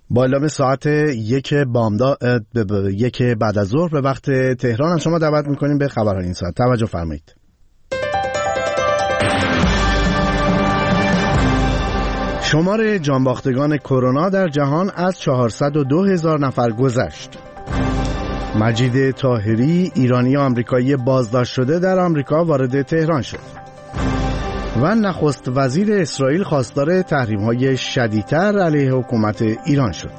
با اعلام ساعت 1 بعد از ظهر به وقت تهران از شما دعوت میکنیم به خبرهای این ساعت. توجه فرمایید. شمار جانباختگان کرونا در جهان از 402,000 نفر گذشت. مجید طاهری ایرانی آمریکایی بازداشت شده در آمریکا وارد تهران شد. و نخست وزیر اسرائیل خواستار تحریم‌های شدیدتر علیه حکومت ایران شد.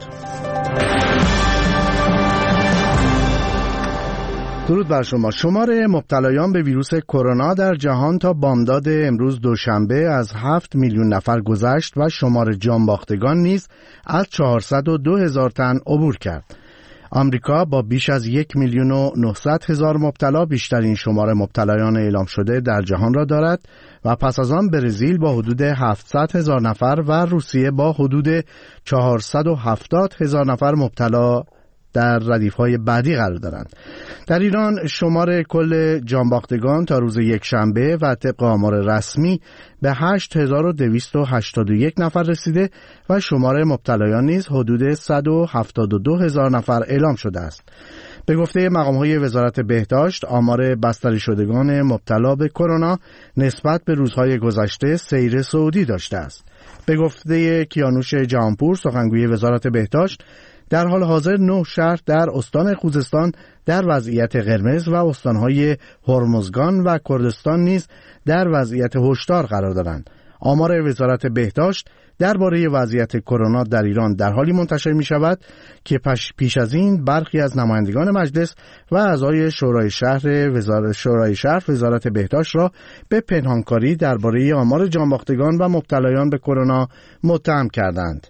درود بر شما. شمار مبتلایان به ویروس کرونا در جهان تا بامداد امروز دوشنبه از 7 میلیون نفر گذشت و شمار جانباختگان نیز از 402,000 تن عبور کرد. آمریکا با بیش از 1,900,000 مبتلا بیشترین شمار مبتلایان اعلام شده در جهان را دارد و پس از آن برزیل با حدود 700,000 نفر و روسیه با حدود 470,000 نفر مبتلا در ردیف‌های بعدی قرار دارند. در ایران شمار کل جانباختگان تا روز یکشنبه و طبق آمار رسمی به 8,281 نفر رسیده و شمار مبتلایان نیز حدود 172,000 نفر اعلام شده است. به گفته مقام‌های وزارت بهداشت، آمار بستری شدگان مبتلا به کرونا نسبت به روزهای گذشته سیر صعودی داشته است. به گفته کیانوش جهانپور، سخنگوی وزارت بهداشت، در حال حاضر 9 شهر در استان خوزستان در وضعیت قرمز و استانهای هرمزگان و کردستان نیز در وضعیت هشدار قرار دارند. آمار وزارت بهداشت درباره وضعیت کرونا در ایران در حالی منتشر می شود که پیش از این برخی از نمایندگان مجلس و اعضای شورای شهر وزارت بهداشت را به پنهانکاری درباره آمار جانباختگان و مبتلایان به کرونا متهم کردند.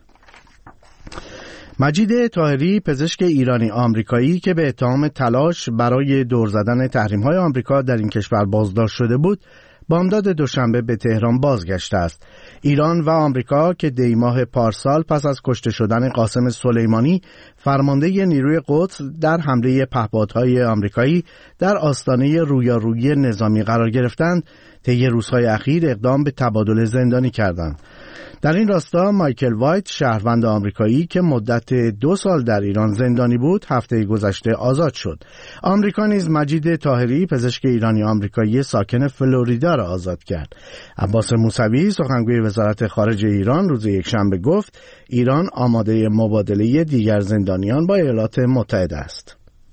مجید طاهری پزشک ایرانی آمریکایی که به اتهام تلاش برای دور زدن تحریم‌های آمریکا در این کشور بازداشت شده بود، بامداد دوشنبه به تهران بازگشته است. ایران و آمریکا که دی ماه پارسال پس از کشته شدن قاسم سلیمانی فرمانده نیروی قدس در حمله پهپادهای آمریکایی در آستانه رویارویی نظامی قرار گرفتند، طی روزهای اخیر اقدام به تبادل زندانی کردند. در این راستا مایکل وایت، شهروند آمریکایی که مدت 2 سال در ایران زندانی بود، هفته گذشته آزاد شد. آمریکا نیز مجید طاهری پزشک ایرانی آمریکایی ساکن فلوریدا را آزاد کرد. عباس موسوی، سخنگوی وزارت خارجه ایران، روز یکشنبه گفت ایران آماده مبادله دیگر زندانیان با ایالات متحده است.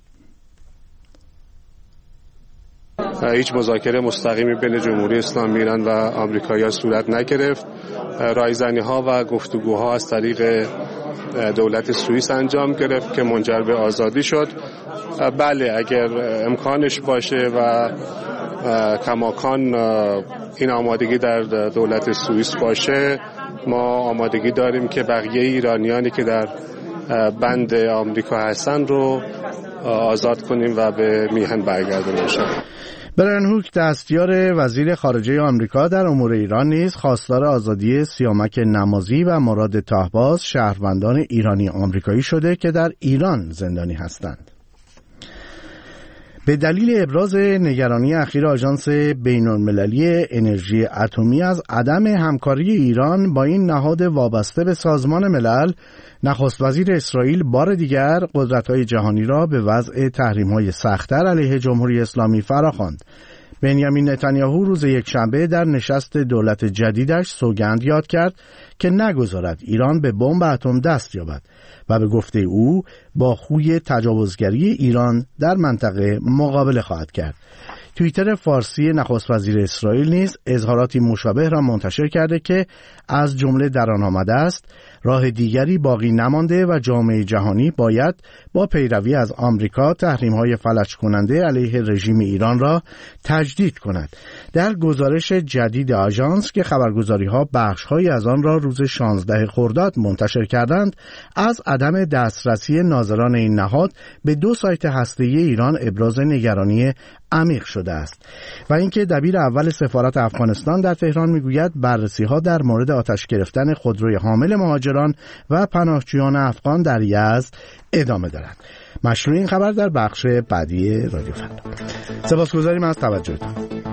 هیچ مذاکره مستقیمی بین جمهوری اسلامی ایران و آمریکایی‌ها صورت نگرفت. رایزنی‌ها و گفتگوها از طریق دولت سوئیس انجام گرفت که منجر به آزادی شد. بله، اگر امکانش باشه و کماکان این آمادگی در دولت سوئیس باشه، ما آمادگی داریم که بقیه ایرانیانی که در بند آمریکا هستن رو آزاد کنیم و به میهن برگردونیم. برایان هوک، دستیار وزیر خارجه آمریکا در امور ایران، نیز خواستار آزادی سیامک نمازی و مراد طاهباز، شهروندان ایرانی آمریکایی شده که در ایران زندانی هستند. به دلیل ابراز نگرانی اخیر آژانس بین‌المللی انرژی اتمی از عدم همکاری ایران با این نهاد وابسته به سازمان ملل، نخست وزیر اسرائیل بار دیگر قدرت‌های جهانی را به وضع تحریم‌های سخت‌تر علیه جمهوری اسلامی فراخواند. بنیامین نتانیاهو روز یکشنبه در نشست دولت جدیدش سوگند یاد کرد که نگذارد ایران به بمب اتم دست یابد و به گفته او با خوی تجاوزگری ایران در منطقه مقابله خواهد کرد. توییتر فارسی نخست وزیر اسرائیل نیز اظهاراتی مشابه را منتشر کرده که از جمله در آن آمده است راه دیگری باقی نمانده و جامعه جهانی باید با پیروی از آمریکا تحریم‌های فلج کننده علیه رژیم ایران را تجدید کند. در گزارش جدید آژانس که خبرگزاری‌ها بخش‌هایی از آن را روز 16 خرداد منتشر کردند، از عدم دسترسی ناظران این نهاد به 2 سایت هسته‌ای ایران ابراز نگرانی عمیق شده است و اینکه دبیر اول سفارت افغانستان در تهران میگوید بررسی‌ها در مورد آتش گرفتن خودروی حامل مهاجران و پناهجویان افغان در یزد ادامه دارد. مشروع این خبر در بخش بعدی رادیو فردا. سپاسگزاریم از توجهتان.